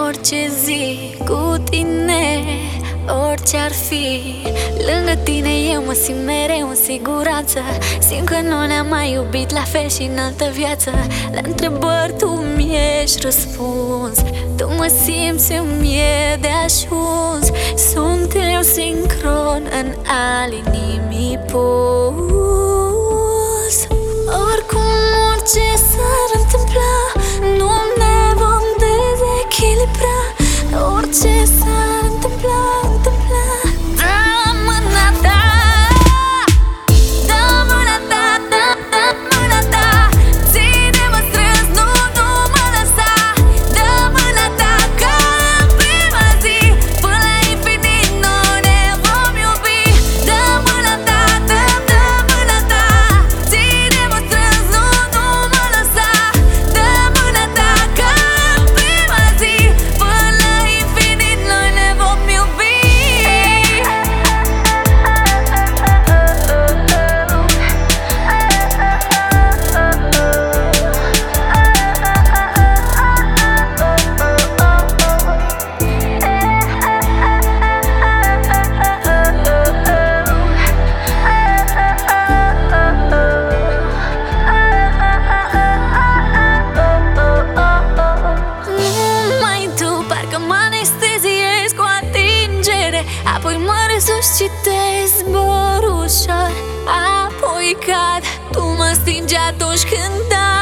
orice zi cu tine, orice ar fi. Lângă tine eu mă simt mereu în siguranță. Simt că nu ne-am mai iubit la fel și în altă viață. La întrebări tu mi-ești răspuns, tu mă simți, îmi e de ajuns. Suntem sincron în alinimii pus. Oricum, orice s-ar întâmpla, nu ne vom dezechilibra. Orice s-ar întâmpla, întâmpla. Dă mâna ta, dă mâna ta, dă mâna ta. Ține-mă strâns, nu mă lăsa. Dă mâna ta ca în prima zi, până la infinit noi ne vom iubi. Dă mâna ta, dă mâna ta. Ține-mă strâns, nu mă lăsa. Dă mâna ta ca în prima zi, până la infinit noi ne vom iubi. Numai tu parcă mă anesteziezi cu atingere, apoi mă resuscitezi, zbor ușor, apoi cad. Tu mă stingi atunci când dai.